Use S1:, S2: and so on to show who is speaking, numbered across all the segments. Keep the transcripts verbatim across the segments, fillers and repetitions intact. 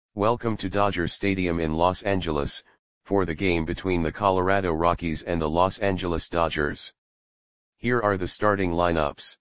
S1: Welcome to Dodger Stadium in Los Angeles, for the game between the Colorado Rockies and the Los Angeles Dodgers. Here are the starting lineups.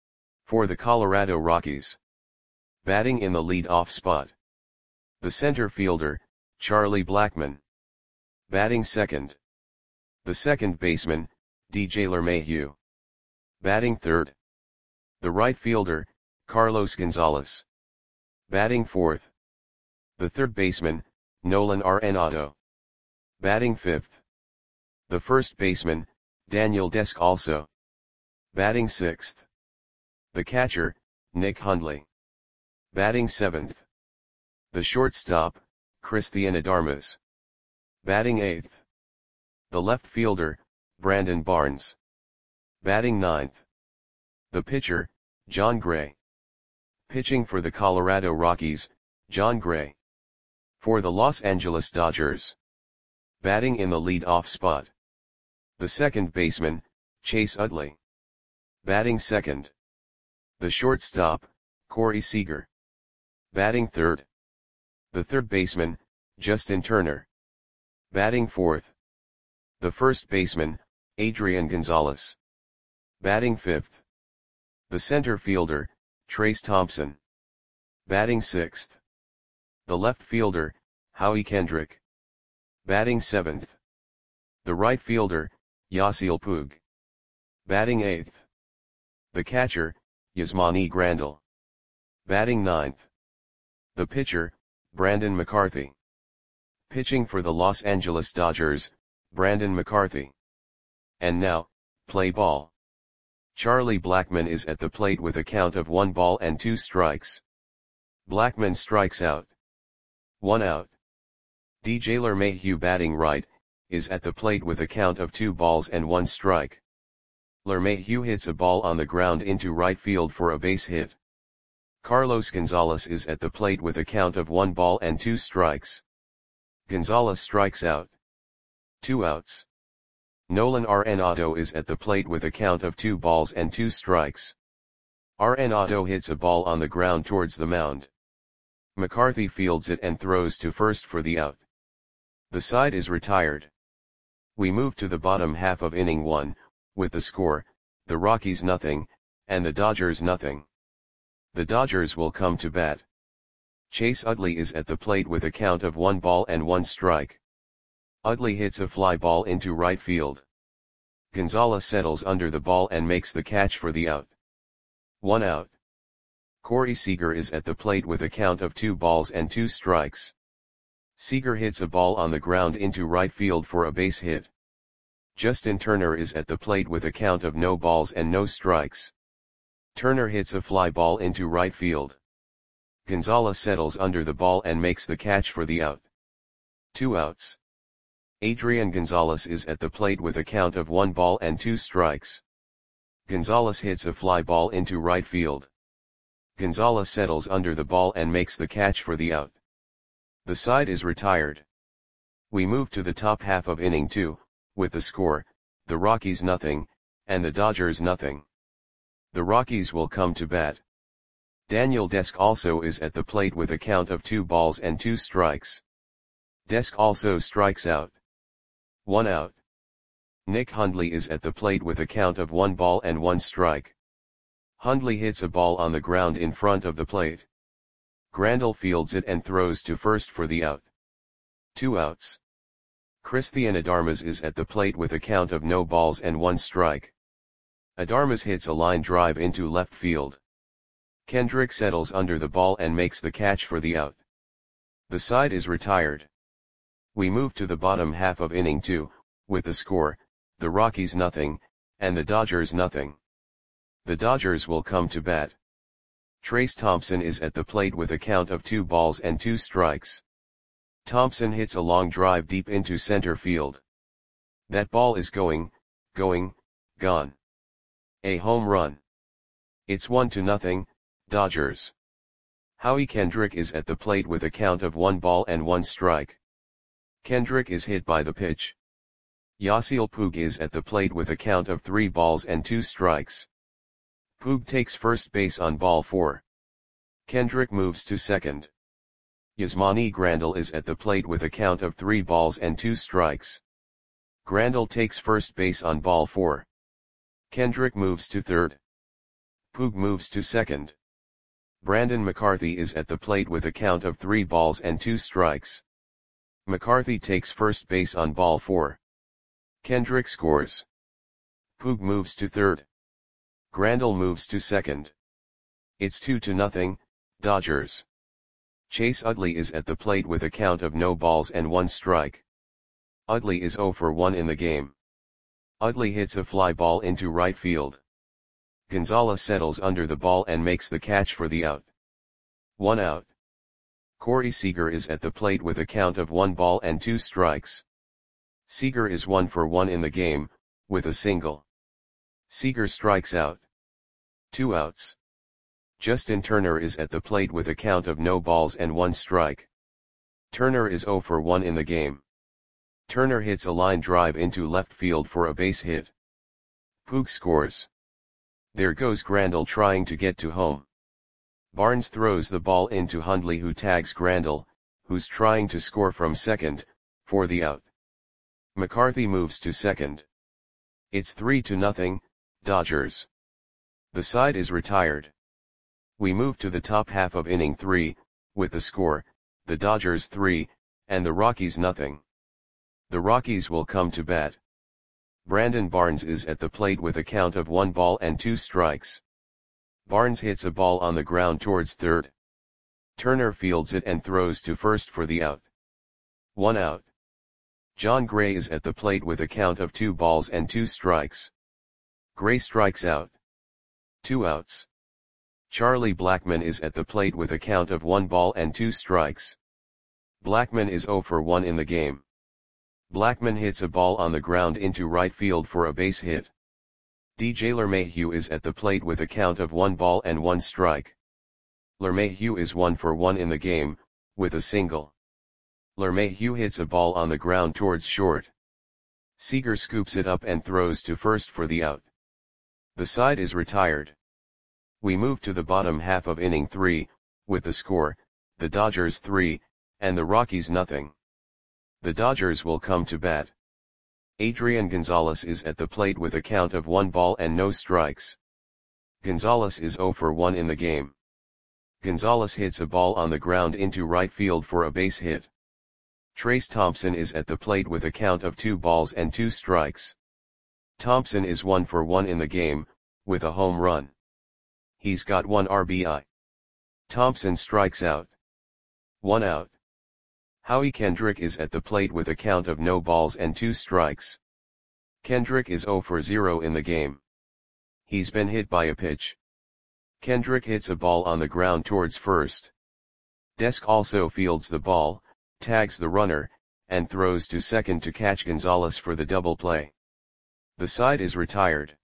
S1: For the Colorado Rockies. Batting in the lead-off spot. The center fielder, Charlie Blackmon. Batting second. The second baseman, D J LeMahieu. Batting third. The right fielder, Carlos Gonzalez. Batting fourth. The third baseman, Nolan Arenado. Batting fifth. The first baseman, Daniel Descalso. Batting sixth. The catcher, Nick Hundley. Batting seventh. The shortstop, Cristian Adarmas. Batting eighth. The left fielder, Brandon Barnes. Batting ninth. The pitcher, Jon Gray. Pitching for the Colorado Rockies, Jon Gray. For the Los Angeles Dodgers. Batting in the lead-off spot. The second baseman, Chase Utley. Batting second. The shortstop, Corey Seager. Batting third. The third baseman, Justin Turner. Batting fourth. The first baseman, Adrian Gonzalez. Batting fifth. The center fielder, Trayce Thompson. Batting sixth. The left fielder, Howie Kendrick. Batting seventh. The right fielder, Yasiel Puig. Batting eighth. The catcher, Yasmani Grandal. Batting ninth. The pitcher, Brandon McCarthy. Pitching for the Los Angeles Dodgers, Brandon McCarthy. And now, play ball. Charlie Blackmon is at the plate with a count of one ball and two strikes. Blackmon strikes out. One out. D J LeMahieu batting right, is at the plate with a count of two balls and one strike. LeMahieu hits a ball on the ground into right field for a base hit. Carlos Gonzalez is at the plate with a count of one ball and two strikes. Gonzalez strikes out. Two outs. Nolan Arenado is at the plate with a count of two balls and two strikes. Arenado hits a ball on the ground towards the mound. McCarthy fields it and throws to first for the out. The side is retired. We move to the bottom half of inning one, with the score, the Rockies nothing, and the Dodgers nothing. The Dodgers will come to bat. Chase Utley is at the plate with a count of one ball and one strike. Utley hits a fly ball into right field. Gonzalez settles under the ball and makes the catch for the out. One out. Corey Seager is at the plate with a count of two balls and two strikes. Seager hits a ball on the ground into right field for a base hit. Justin Turner is at the plate with a count of no balls and no strikes. Turner hits a fly ball into right field. Gonzalez settles under the ball and makes the catch for the out. Two outs. Adrian Gonzalez is at the plate with a count of one ball and two strikes. Gonzalez hits a fly ball into right field. Gonzalez settles under the ball and makes the catch for the out. The side is retired. We move to the top half of inning two, with the score, the Rockies nothing, and the Dodgers nothing. The Rockies will come to bat. Daniel Descalso is at the plate with a count of two balls and two strikes. Descalso strikes out. One out. Nick Hundley is at the plate with a count of one ball and one strike. Hundley hits a ball on the ground in front of the plate. Grandal fields it and throws to first for the out. Two outs. Cristian Adarmas is at the plate with a count of no balls and one strike. Adarmas hits a line drive into left field. Kendrick settles under the ball and makes the catch for the out. The side is retired. We move to the bottom half of inning two, with the score, the Rockies nothing, and the Dodgers nothing. The Dodgers will come to bat. Trayce Thompson is at the plate with a count of two balls and two strikes. Thompson hits a long drive deep into center field. That ball is going, going, gone. A home run. It's one to nothing, Dodgers. Howie Kendrick is at the plate with a count of one ball and one strike. Kendrick is hit by the pitch. Yasiel Puig is at the plate with a count of three balls and two strikes. Puig takes first base on ball four. Kendrick moves to second. Yasmani Grandal is at the plate with a count of three balls and two strikes. Grandal takes first base on ball four. Kendrick moves to third. Puig moves to second. Brandon McCarthy is at the plate with a count of three balls and two strikes. McCarthy takes first base on ball four. Kendrick scores. Puig moves to third. Grandal moves to second. It's two to nothing, Dodgers. Chase Utley is at the plate with a count of no balls and one strike. Utley is zero for one in the game. Utley hits a fly ball into right field. Gonzalez settles under the ball and makes the catch for the out. One out. Corey Seager is at the plate with a count of one ball and two strikes. Seager is one for one in the game, with a single. Seager strikes out. Two outs. Justin Turner is at the plate with a count of no balls and one strike. Turner is zero for one in the game. Turner hits a line drive into left field for a base hit. Puig scores. There goes Grandal trying to get to home. Barnes throws the ball into Hundley, who tags Grandal, who's trying to score from second, for the out. McCarthy moves to second. It's three to nothing, Dodgers. The side is retired. We move to the top half of inning three, with the score, the Dodgers three, and the Rockies nothing. The Rockies will come to bat. Brandon Barnes is at the plate with a count of one ball and two strikes. Barnes hits a ball on the ground towards third. Turner fields it and throws to first for the out. One out. John Gray is at the plate with a count of two balls and two strikes. Gray strikes out. Two outs. Charlie Blackmon is at the plate with a count of one ball and two strikes. Blackmon is zero for one in the game. Blackmon hits a ball on the ground into right field for a base hit. D J LeMahieu is at the plate with a count of one ball and one strike. LeMahieu is one for one in the game, with a single. LeMahieu hits a ball on the ground towards short. Seager scoops it up and throws to first for the out. The side is retired. We move to the bottom half of inning three, with the score, the Dodgers three, and the Rockies nothing. The Dodgers will come to bat. Adrian Gonzalez is at the plate with a count of one ball and no strikes. Gonzalez is zero for one in the game. Gonzalez hits a ball on the ground into right field for a base hit. Trace Thompson is at the plate with a count of two balls and two strikes. Thompson is one for one in the game, with a home run. He's got one R B I. Thompson strikes out. One out. Howie Kendrick is at the plate with a count of no balls and two strikes. Kendrick is zero for zero in the game. He's been hit by a pitch. Kendrick hits a ball on the ground towards first. Desk also fields the ball, tags the runner, and throws to second to catch Gonzalez for the double play. The side is retired.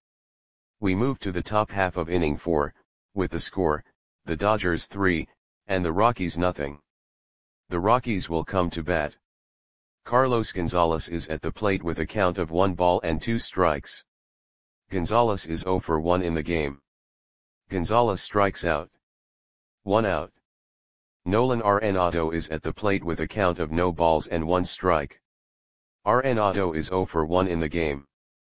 S1: We move to the top half of inning four, with the score, the Dodgers three, and the Rockies nothing. The Rockies will come to bat. Carlos Gonzalez is at the plate with a count of one ball and two strikes. Gonzalez is zero for one in the game. Gonzalez strikes out. One out. Nolan Arenado is at the plate with a count of no balls and one strike. Arenado is zero for one in the game.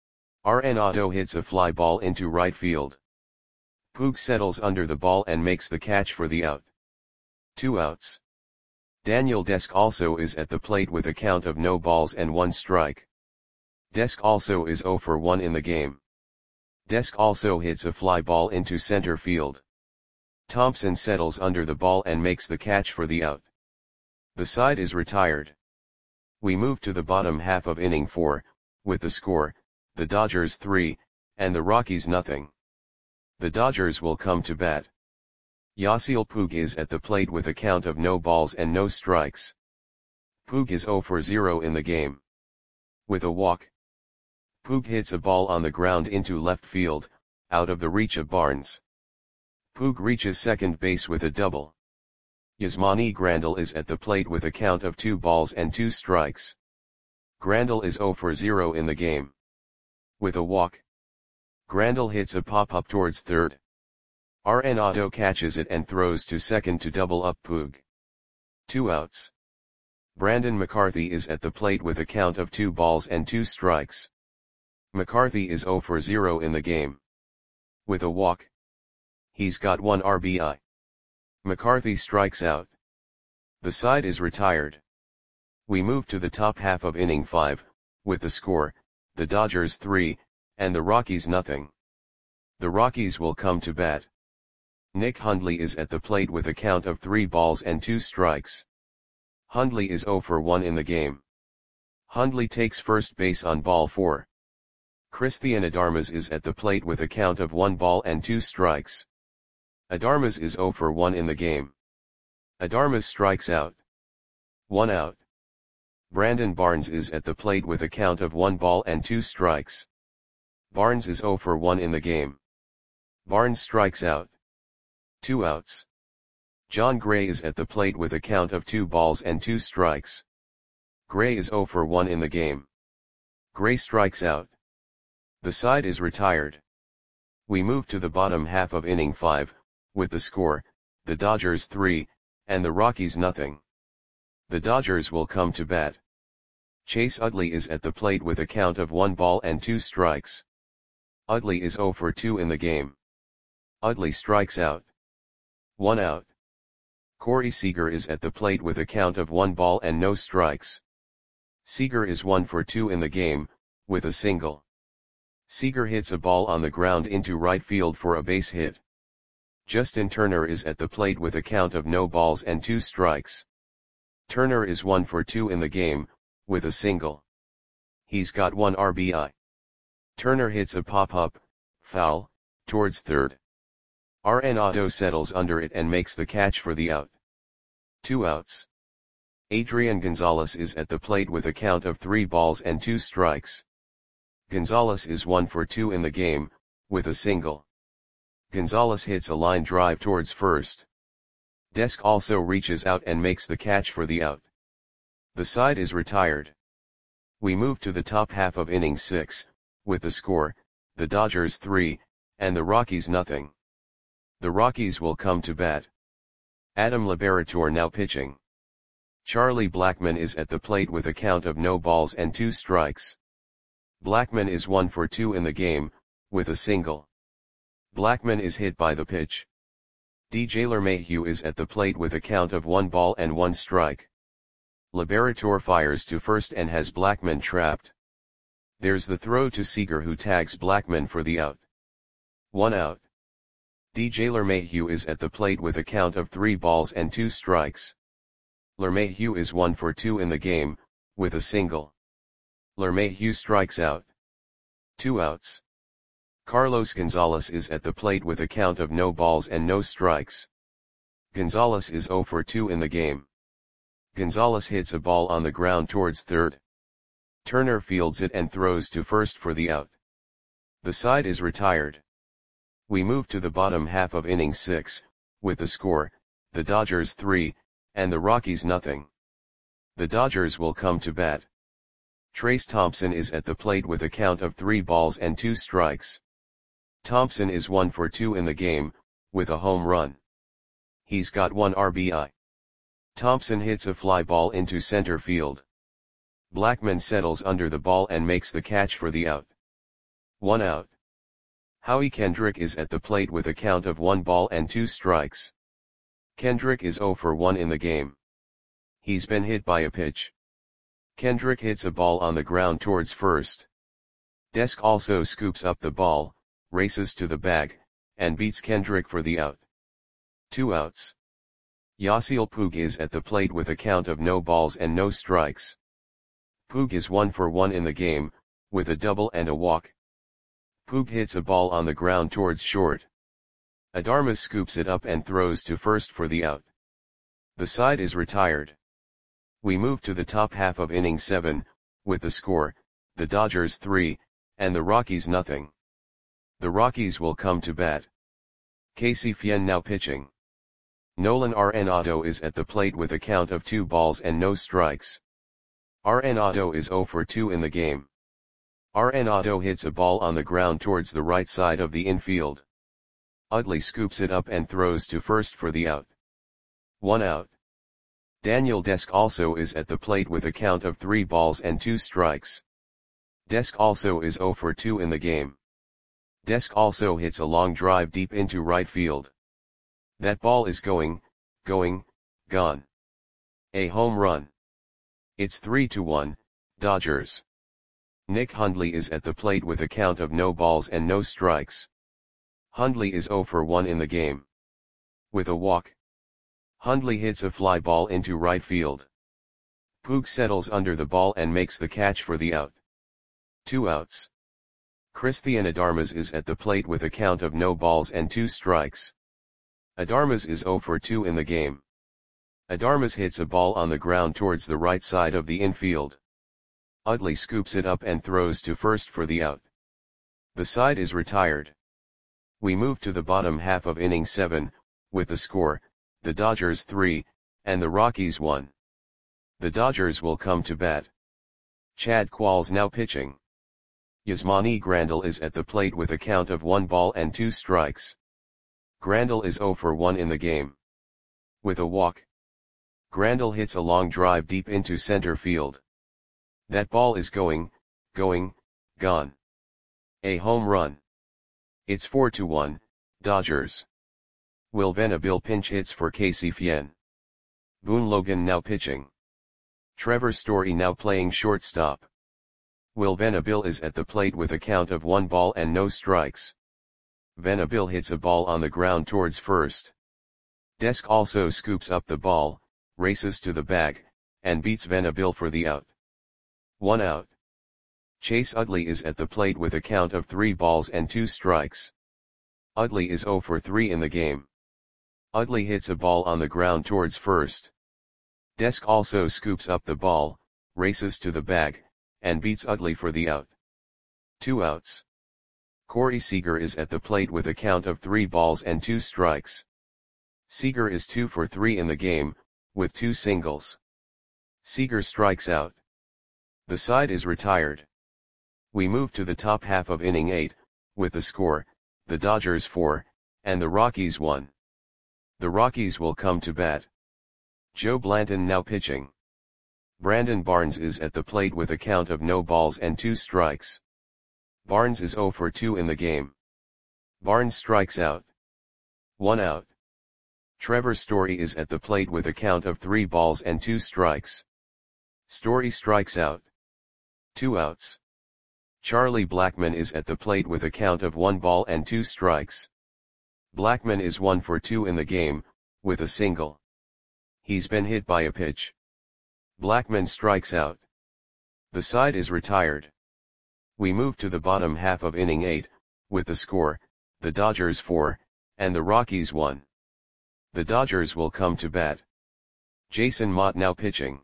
S1: Arenado hits a fly ball into right field. Puig settles under the ball and makes the catch for the out. Two outs. Daniel Desk also is at the plate with a count of no balls and one strike. Desk also is zero for one in the game. Desk also hits a fly ball into center field. Thompson settles under the ball and makes the catch for the out. The side is retired. We move to the bottom half of inning four, with the score, the Dodgers three, and the Rockies nothing. The Dodgers will come to bat. Yasiel Puig is at the plate with a count of no balls and no strikes. Puig is zero for zero in the game. With a walk. Puig hits a ball on the ground into left field, out of the reach of Barnes. Puig reaches second base with a double. Yasmani Grandal is at the plate with a count of two balls and two strikes. Grandal is zero for zero in the game. With a walk. Grandal hits a pop-up towards third. Arenado catches it and throws to second to double up Puig. Two outs. Brandon McCarthy is at the plate with a count of two balls and two strikes. McCarthy is zero for zero in the game. With a walk. He's got one R B I. McCarthy strikes out. The side is retired. We move to the top half of inning five, with the score, the Dodgers three, and the Rockies nothing. The Rockies will come to bat. Nick Hundley is at the plate with a count of three balls and two strikes. Hundley is zero for one in the game. Hundley takes first base on ball four. Christian Adarmas is at the plate with a count of one ball and two strikes. Adarmas is zero for one in the game. Adarmas strikes out. One out. Brandon Barnes is at the plate with a count of one ball and two strikes. Barnes is zero for one in the game. Barnes strikes out. Two outs. John Gray is at the plate with a count of two balls and two strikes. Gray is zero for one in the game. Gray strikes out. The side is retired. We move to the bottom half of inning five, with the score, the Dodgers three, and the Rockies nothing. The Dodgers will come to bat. Chase Utley is at the plate with a count of one ball and two strikes. Utley is zero for two in the game. Utley strikes out. One out. Corey Seager is at the plate with a count of one ball and no strikes. Seager is one for two in the game, with a single. Seager hits a ball on the ground into right field for a base hit. Justin Turner is at the plate with a count of no balls and two strikes. Turner is one for two in the game, with a single. He's got one R B I. Turner hits a pop-up, foul, towards third. Arenado settles under it and makes the catch for the out. Two outs. Adrian Gonzalez is at the plate with a count of three balls and two strikes. Gonzalez is one for two in the game, with a single. Gonzalez hits a line drive towards first. Desk also reaches out and makes the catch for the out. The side is retired. We move to the top half of inning six, with the score, the Dodgers three, and the Rockies nothing. The Rockies will come to bat. Adam Liberator now pitching. Charlie Blackmon is at the plate with a count of no balls and two strikes. Blackmon is one for two in the game, with a single. Blackmon is hit by the pitch. D J LeMahieu is at the plate with a count of one ball and one strike. Liberator fires to first and has Blackmon trapped. There's the throw to Seager, who tags Blackmon for the out. One out. D J LeMahieu is at the plate with a count of three balls and two strikes. LeMahieu is one for two in the game, with a single. LeMahieu strikes out. Two outs. Carlos Gonzalez is at the plate with a count of no balls and no strikes. Gonzalez is zero for two in the game. Gonzalez hits a ball on the ground towards third. Turner fields it and throws to first for the out. The side is retired. We move to the bottom half of inning six, with the score, the Dodgers three, and the Rockies nothing. The Dodgers will come to bat. Trace Thompson is at the plate with a count of three balls and two strikes. Thompson is one for two in the game, with a home run. He's got one R B I. Thompson hits a fly ball into center field. Blackmon settles under the ball and makes the catch for the out. One out. Howie Kendrick is at the plate with a count of one ball and two strikes. Kendrick is zero for one in the game. He's been hit by a pitch. Kendrick hits a ball on the ground towards first. Desk also scoops up the ball, races to the bag, and beats Kendrick for the out. Two outs. Yasiel Puig is at the plate with a count of no balls and no strikes. Puig is one for one in the game, with a double and a walk. Puig hits a ball on the ground towards short. Adarmas scoops it up and throws to first for the out. The side is retired. We move to the top half of inning seven, with the score, the Dodgers three, and the Rockies nothing. The Rockies will come to bat. Casey Fien now pitching. Nolan Arenado is at the plate with a count of two balls and no strikes. Arenado is zero for two in the game. Arenado hits a ball on the ground towards the right side of the infield. Utley scoops it up and throws to first for the out. One out. Daniel Desk also is at the plate with a count of three balls and two strikes. Desk also is zero for two in the game. Desk also hits a long drive deep into right field. That ball is going, going, gone. A home run. It's three to one, Dodgers. Nick Hundley is at the plate with a count of no balls and no strikes. Hundley is zero for one in the game. With a walk, Hundley hits a fly ball into right field. Puig settles under the ball and makes the catch for the out. Two outs. Christian Adames is at the plate with a count of no balls and two strikes. Adames is zero for two in the game. Adames hits a ball on the ground towards the right side of the infield. Utley scoops it up and throws to first for the out. The side is retired. We move to the bottom half of inning seven, with the score, the Dodgers three, and the Rockies one. The Dodgers will come to bat. Chad Qualls now pitching. Yasmani Grandal is at the plate with a count of one ball and two strikes. Grandal is zero for one in the game. With a walk, Grandal hits a long drive deep into center field. That ball is going, going, gone. A home run. It's four to one, Dodgers. Will Venable pinch hits for Casey Fien. Boone Logan now pitching. Trevor Story now playing shortstop. Will Venable is at the plate with a count of one ball and no strikes. Venable hits a ball on the ground towards first. Desk also scoops up the ball, races to the bag, and beats Venable for the out. One out. Chase Utley is at the plate with a count of three balls and two strikes. Utley is zero for three in the game. Utley hits a ball on the ground towards first. Desk also scoops up the ball, races to the bag, and beats Utley for the out. Two outs. Corey Seager is at the plate with a count of three balls and two strikes. Seager is two for three in the game, with two singles. Seager strikes out. The side is retired. We move to the top half of inning eight, with the score, the Dodgers four, and the Rockies one. The Rockies will come to bat. Joe Blanton now pitching. Brandon Barnes is at the plate with a count of no balls and two strikes. Barnes is zero for two in the game. Barnes strikes out. One out. Trevor Story is at the plate with a count of three balls and two strikes. Story strikes out. Two outs. Charlie Blackmon is at the plate with a count of one ball and two strikes. Blackmon is one for two in the game, with a single. He's been hit by a pitch. Blackmon strikes out. The side is retired. We move to the bottom half of inning eight, with the score, the Dodgers four, and the Rockies one. The Dodgers will come to bat. Jason Motte now pitching.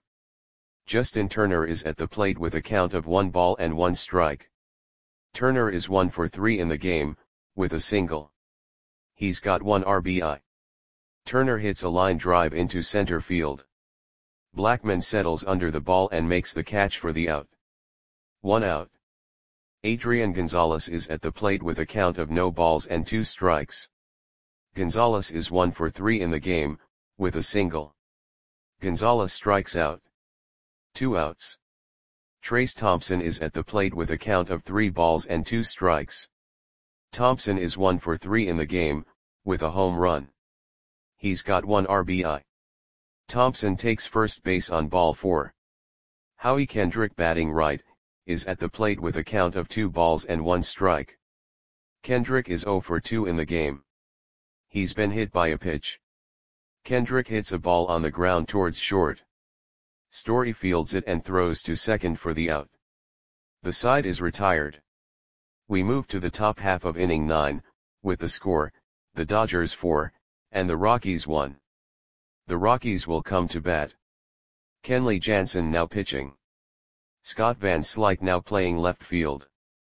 S1: Justin Turner is at the plate with a count of one ball and one strike. Turner is one for three in the game, with a single. He's got one R B I. Turner hits a line drive into center field. Blackmon settles under the ball and makes the catch for the out. One out. Adrian Gonzalez is at the plate with a count of no balls and two strikes. Gonzalez is one for three in the game, with a single. Gonzalez strikes out. Two outs. Trace Thompson is at the plate with a count of three balls and two strikes. Thompson is one for three in the game, with a home run. He's got one R B I. Thompson takes first base on ball four. Howie Kendrick, batting right, is at the plate with a count of two balls and one strike. Kendrick is zero for two in the game. He's been hit by a pitch. Kendrick hits a ball on the ground towards short. Story fields it and throws to second for the out. The side is retired. We move to the top half of inning nine, with the score, the Dodgers four, and the Rockies one. The Rockies will come to bat. Kenley Jansen now pitching. Scott Van Slyke now playing left field.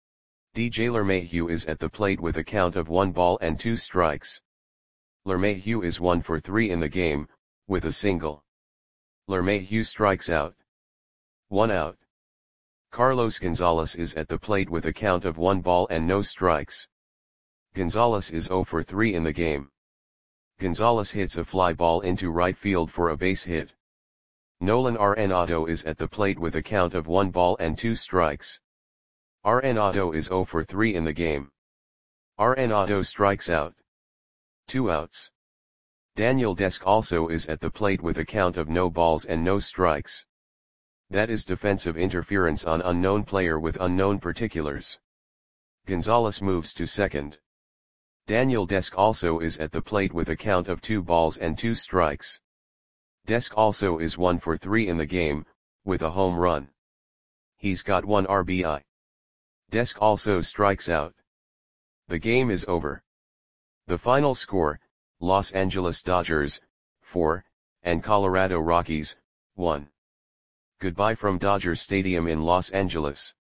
S1: D J LeMahieu is at the plate with a count of one ball and two strikes. LeMahieu is one for three in the game, with a single. LeMahieu strikes out. One out. Carlos Gonzalez is at the plate with a count of one ball and no strikes. Gonzalez is zero for three in the game. Gonzalez hits a fly ball into right field for a base hit. Nolan Arenado is at the plate with a count of one ball and two strikes. Arenado is zero for three in the game. Arenado strikes out. Two outs. Daniel Desk also is at the plate with a count of no balls and no strikes. That is defensive interference on unknown player with unknown particulars. Gonzalez moves to second. Daniel Desk also is at the plate with a count of two balls and two strikes. Desk also is one for three in the game, with a home run. He's got one R B I. Desk also strikes out. The game is over. The final score, Los Angeles Dodgers, four, and Colorado Rockies, one. Goodbye from Dodger Stadium in Los Angeles.